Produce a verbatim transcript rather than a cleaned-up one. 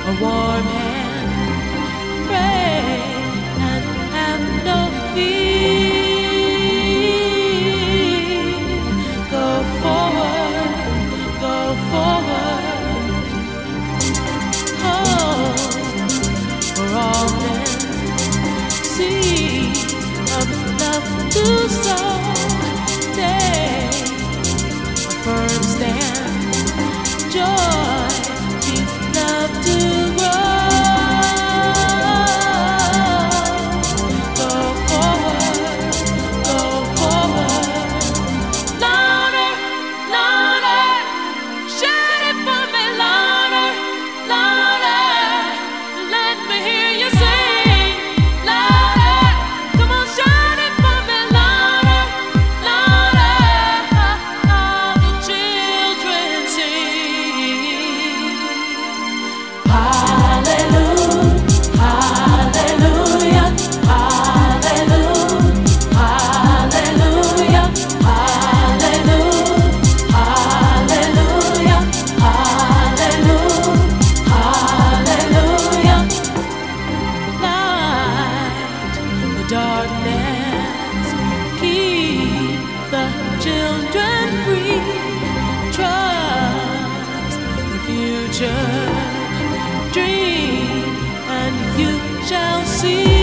a warm hand, pray and have no fear. Go forward, go forward. Oh, for all men, seed of love to sow. Take a firm stand, joy needs love to grow. Go forward, go forward. Louder, louder, shout it for me, louder, louder. Let me hear you sing, louder. Come on, shout it for me, louder, louder. All the children sing. Hallelujah, hallelujah, hallelujah, hallelujah, hallelujah, hallelujah, hallelujah, hallelujah. Light the darkness, keep the children free. Trust the future, dream, and you shall see.